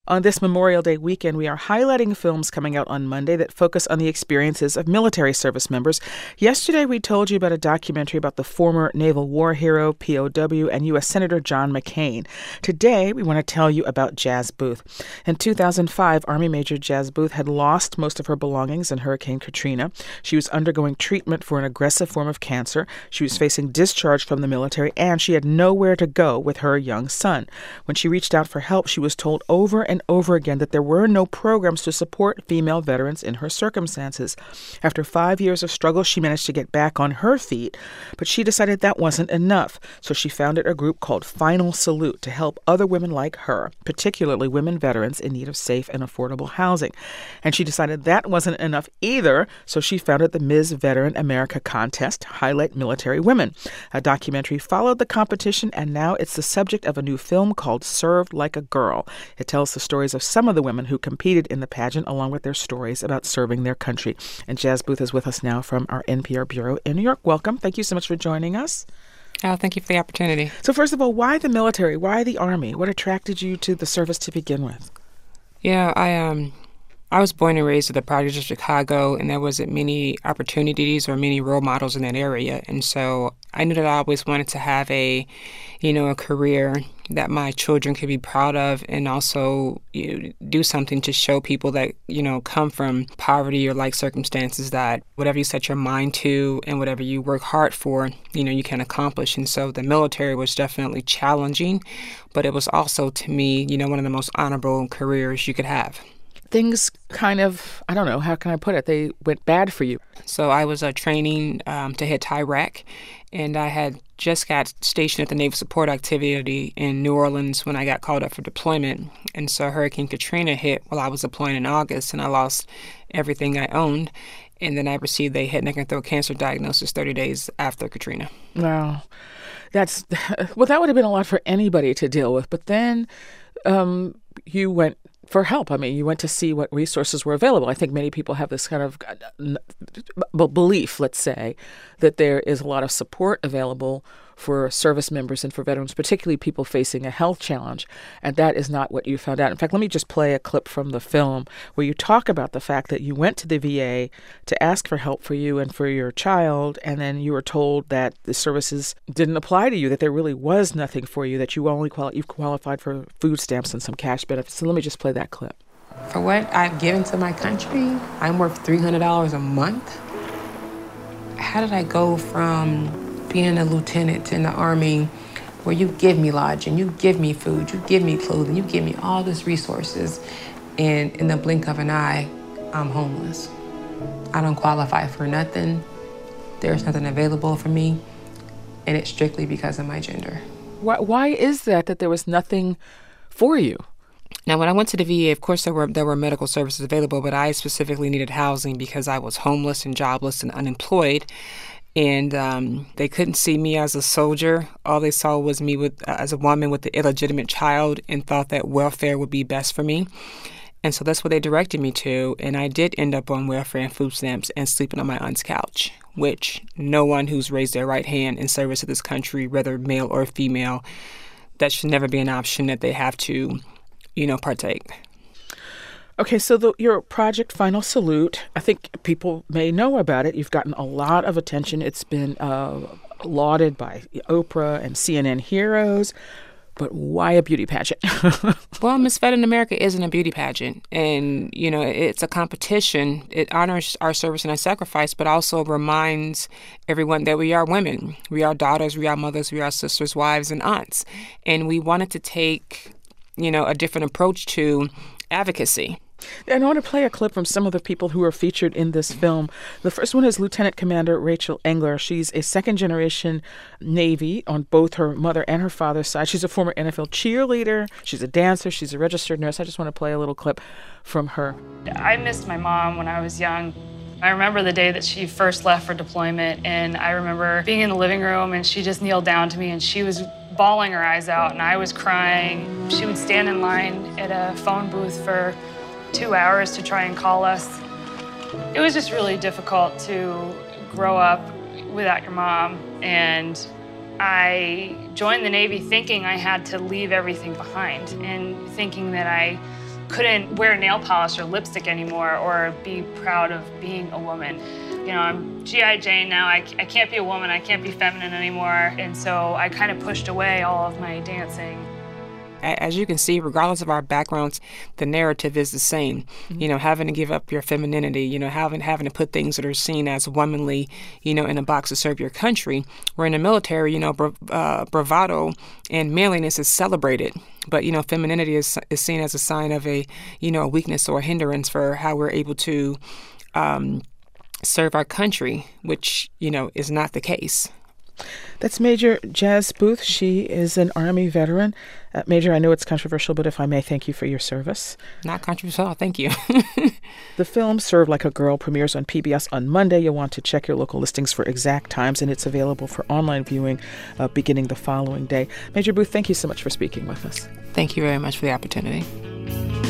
On this Memorial Day weekend, we are highlighting films coming out on Monday that focus on the experiences of military service members. Yesterday, we told you about a documentary about the former naval war hero, POW, and U.S. Senator John McCain. Today, we want to tell you about Jazz Booth. In 2005, Army Major Jazz Booth had lost most of her belongings in Hurricane Katrina. She was undergoing treatment for an aggressive form of cancer. She was facing discharge from the military, and she had nowhere to go with her young son. When she reached out for help, she was told over and over again that there were no programs to support female veterans in her circumstances. After 5 years of struggle, she managed to get back on her feet, but she decided that wasn't enough. So she founded a group called Final Salute to help other women like her, particularly women veterans in need of safe and affordable housing. And she decided that wasn't enough either, so she founded the Ms. Veteran America contest to highlight military women. A documentary followed the competition, and now it's the subject of a new film called Served Like a Girl. It tells the stories of some of the women who competed in the pageant, along with their stories about serving their country. And Jazz Booth is with us now from our NPR bureau in New York. Welcome. Thank you so much for joining us. Oh, thank you for the opportunity. So first of all, why the military? Why the Army? What attracted you to the service to begin with? Yeah, I was born and raised at the projects of Chicago, and there wasn't many opportunities or many role models in that area. And so I knew that I always wanted to have a career that my children could be proud of, and also do something to show people that, come from poverty or like circumstances that whatever you set your mind to and whatever you work hard for, you can accomplish. And so the military was definitely challenging, but it was also, to me, one of the most honorable careers you could have. Things kind of, I don't know, how can I put it? They went bad for you. So I was training to hit Iraq, and I had just got stationed at the Naval Support Activity in New Orleans when I got called up for deployment. And so Hurricane Katrina hit while I was deploying in August, and I lost everything I owned. And then I received a head, neck, and throat cancer diagnosis 30 days after Katrina. Wow. That would have been a lot for anybody to deal with. But then you went for help. I mean, you went to see what resources were available. I think many people have this kind of belief, let's say, that there is a lot of support available for service members and for veterans, particularly people facing a health challenge. And that is not what you found out. In fact, let me just play a clip from the film where you talk about the fact that you went to the VA to ask for help for you and for your child, and then you were told that the services didn't apply to you, that there really was nothing for you, that you only qualified for food stamps and some cash benefits. So let me just play that clip. For what I've given to my country, I'm worth $300 a month. How did I go from being a lieutenant in the Army where you give me lodging, you give me food, you give me clothing, you give me all these resources, and in the blink of an eye, I'm homeless. I don't qualify for nothing. There's nothing available for me, and it's strictly because of my gender. Why is that there was nothing for you? Now, when I went to the VA, of course, there were medical services available, but I specifically needed housing because I was homeless and jobless and unemployed. And they couldn't see me as a soldier. All they saw was me as a woman with an illegitimate child, and thought that welfare would be best for me. And so that's what they directed me to. And I did end up on welfare and food stamps and sleeping on my aunt's couch, which no one who's raised their right hand in service of this country, whether male or female, that should never be an option that they have to, partake. Okay, so your project, Final Salute, I think people may know about it. You've gotten a lot of attention. It's been lauded by Oprah and CNN Heroes. But why a beauty pageant? Well, Miss Veteran America isn't a beauty pageant. And, it's a competition. It honors our service and our sacrifice, but also reminds everyone that we are women. We are daughters, we are mothers, we are sisters, wives, and aunts. And we wanted to take, a different approach to advocacy. And I want to play a clip from some of the people who are featured in this film. The first one is Lieutenant Commander Rachel Engler. She's a second-generation Navy on both her mother and her father's side. She's a former NFL cheerleader. She's a dancer. She's a registered nurse. I just want to play a little clip from her. I missed my mom when I was young. I remember the day that she first left for deployment, and I remember being in the living room, and she just kneeled down to me, and she was bawling her eyes out, and I was crying. She would stand in line at a phone booth for 2 hours to try and call us. It was just really difficult to grow up without your mom, and I joined the Navy thinking I had to leave everything behind and thinking that I couldn't wear nail polish or lipstick anymore or be proud of being a woman. You know, I'm G.I. Jane now. I can't be a woman. I can't be feminine anymore. And so I kind of pushed away all of my dancing. As you can see, regardless of our backgrounds, the narrative is the same. Mm-hmm. You know, having to give up your femininity, you know, having to put things that are seen as womanly, you know, in a box to serve your country. Where in the military, you know, bravado and manliness is celebrated. But, you know, femininity is seen as a sign of a, you know, a weakness or a hindrance for how we're able to serve our country, which, you know, is not the case. That's Major Jazz Booth. She is an Army veteran. Major, I know it's controversial, but if I may, thank you for your service. Not controversial. Thank you. The film Serve Like a Girl premieres on PBS on Monday. You'll want to check your local listings for exact times, and it's available for online viewing beginning the following day. Major Booth, thank you so much for speaking with us. Thank you very much for the opportunity.